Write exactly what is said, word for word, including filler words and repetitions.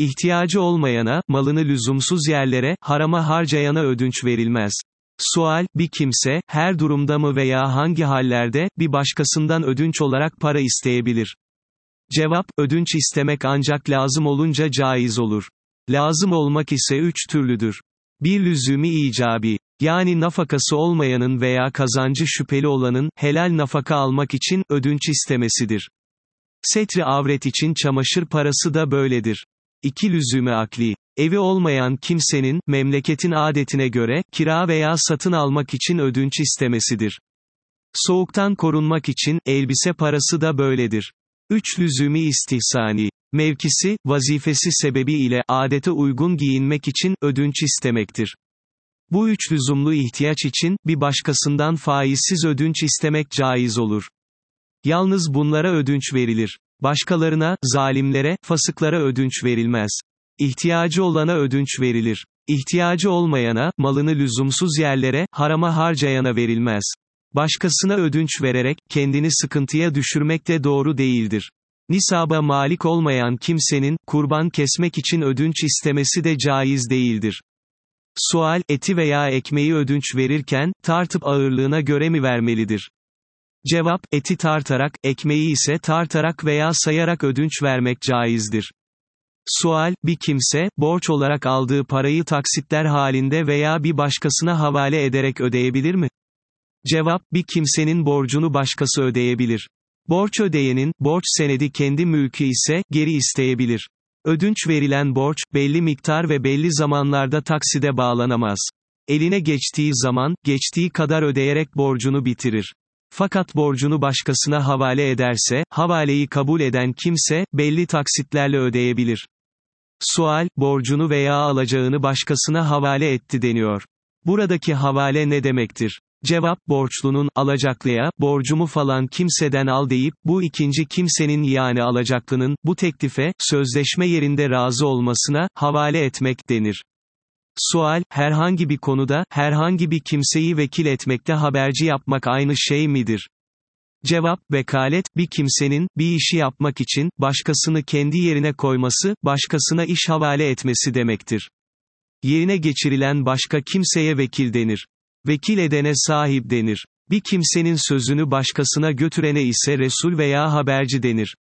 İhtiyacı olmayana, malını lüzumsuz yerlere, harama harcayana ödünç verilmez. Sual, bir kimse, her durumda mı veya hangi hallerde, bir başkasından ödünç olarak para isteyebilir? Cevap, ödünç istemek ancak lazım olunca caiz olur. Lazım olmak ise üç türlüdür. bir Lüzumi icabi. Yani nafakası olmayanın veya kazancı şüpheli olanın, helal nafaka almak için, ödünç istemesidir. Setri avret için çamaşır parası da böyledir. iki Lüzumi akli. Evi olmayan kimsenin, memleketin adetine göre, kira veya satın almak için ödünç istemesidir. Soğuktan korunmak için, elbise parası da böyledir. üç Lüzumi istihsani. Mevkisi, vazifesi sebebiyle, adete uygun giyinmek için, ödünç istemektir. Bu üç lüzumlu ihtiyaç için, bir başkasından faizsiz ödünç istemek caiz olur. Yalnız bunlara ödünç verilir. Başkalarına, zalimlere, fasıklara ödünç verilmez. İhtiyacı olana ödünç verilir. İhtiyacı olmayana, malını lüzumsuz yerlere, harama harcayana verilmez. Başkasına ödünç vererek, kendini sıkıntıya düşürmek de doğru değildir. Nisaba malik olmayan kimsenin, kurban kesmek için ödünç istemesi de caiz değildir. Sual, eti veya ekmeği ödünç verirken, tartıp ağırlığına göre mi vermelidir? Cevap, eti tartarak, ekmeği ise tartarak veya sayarak ödünç vermek caizdir. Sual, bir kimse, borç olarak aldığı parayı taksitler halinde veya bir başkasına havale ederek ödeyebilir mi? Cevap, bir kimsenin borcunu başkası ödeyebilir. Borç ödeyenin, borç senedi kendi mülkü ise, geri isteyebilir. Ödünç verilen borç, belli miktar ve belli zamanlarda takside bağlanamaz. Eline geçtiği zaman, geçtiği kadar ödeyerek borcunu bitirir. Fakat borcunu başkasına havale ederse, havaleyi kabul eden kimse, belli taksitlerle ödeyebilir. Sual, borcunu veya alacağını başkasına havale etti deniyor. Buradaki havale ne demektir? Cevap, borçlunun, alacaklıya, borcumu falan kimseden al deyip, bu ikinci kimsenin yani alacaklının, bu teklife, sözleşme yerinde razı olmasına, havale etmek denir. Sual, herhangi bir konuda, herhangi bir kimseyi vekil etmekte haberci yapmak aynı şey midir? Cevap, vekalet, bir kimsenin, bir işi yapmak için, başkasını kendi yerine koyması, başkasına iş havale etmesi demektir. Yerine geçirilen başka kimseye vekil denir. Vekil edene sahip denir. Bir kimsenin sözünü başkasına götürene ise resul veya haberci denir.